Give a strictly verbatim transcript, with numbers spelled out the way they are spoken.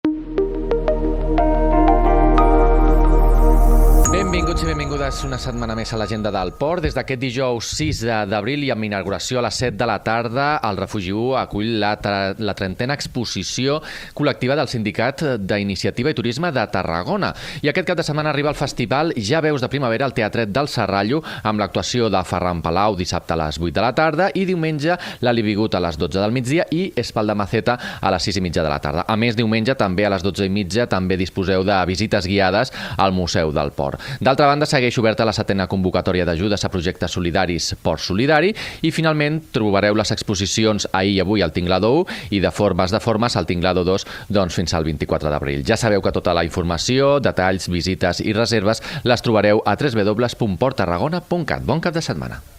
Benvinguts i benvingudes una setmana més a l'Agenda del Port. Des d'aquest dijous sis d'abril i amb inauguració a les set de la tarda, el Refugi u acull la, la trentena exposició col·lectiva del Sindicat d'Iniciativa i Turisme de Tarragona. I aquest cap de setmana arriba el festival Ja veus de primavera al Teatret del Serrallo amb l'actuació de Ferran Palau dissabte a les vuit de la tarda i diumenge l'Ali Bigut a les dotze del migdia i Espaldamaceta a les sis i mitja de la tarda. A més, diumenge també a les dotze i mitja també disposeu de visites guiades al Museu del Port. D'altra banda, segueix oberta la setena convocatòria d'ajudes a projectes solidaris Port Solidari i finalment trobareu les exposicions ahir i avui al Tinglado u i de formes de formes al Tinglado dos doncs, fins al vint-i-quatre d'abril. Ja sabeu que tota la informació, detalls, visites i reserves les trobareu a w w w punt port tarragona punt cat. Bon cap de setmana.